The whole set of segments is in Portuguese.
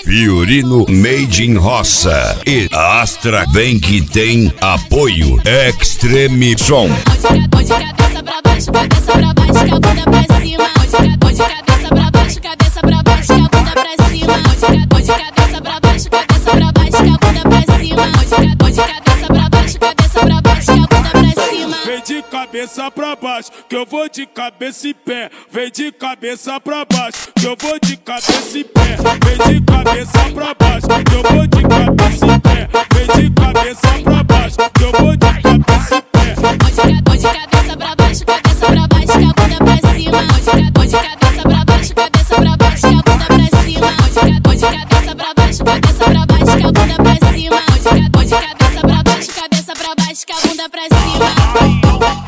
Fiorino Made in Roça e Astra vem que tem apoio Extreme Som. Hoje cabeça pra baixo, cabeça pra baixo, que a bunda pra cima. Hoje cabeça pra baixo, cabeça pra baixo, que a bunda pra cima. Hoje cabeça pra baixo, cabeça pra baixo, que a bunda pra cima. Hoje cabeça pra baixo, cabeça pra baixo, que a bunda pra cima. Vem de cabeça pra baixo, que eu vou de cabeça e pé. Vem de cabeça pra baixo, que eu vou de cabeça e pé. Vem de cabeça pra baixo, que eu vou de cabeça e pé. Vem de cabeça pra baixo, que eu vou de cabeça e pé. Hoje cabeça pra baixo, cabeça pra baixo, que a bunda pra cima. Hoje cabeça pra baixo, cabeça pra baixo, que a bunda pra cima. Hoje cabeça pra baixo, cabeça pra baixo, que a bunda pra cima. Hoje cabeça pra baixo, cabeça pra baixo, que a bunda pra cima.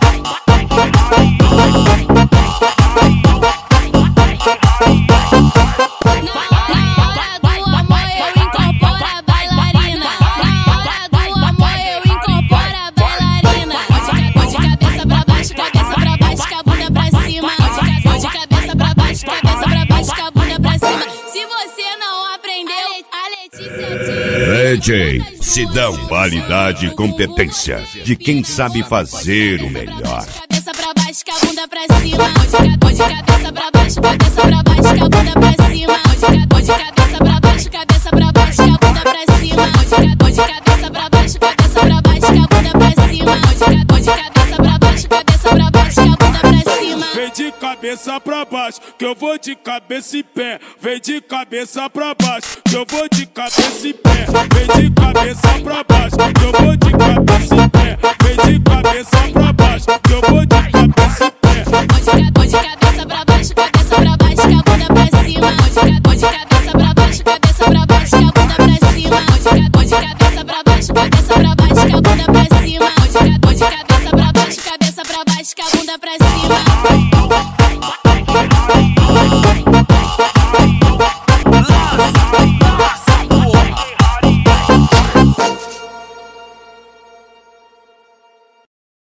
DJ Sidão, qualidade e competência de quem sabe fazer o melhor. Cabeça pra baixo, que a bunda pra cima. Hoje cabeça pra baixo, cabeça pra baixo, que a bunda pra cima. Hoje cabeça pra baixo, cabeça pra baixo, que a bunda pra cima. Hoje cabeça pra baixo, cabeça pra baixo, que a bunda pra cima. Hoje cabeça pra baixo, cabeça pra baixo, que a bunda pra cima. Vem de cabeça pra baixo, que eu vou de cabeça e pé. Vem de cabeça pra baixo, que eu vou de cabeça e pé. Vem de cabeça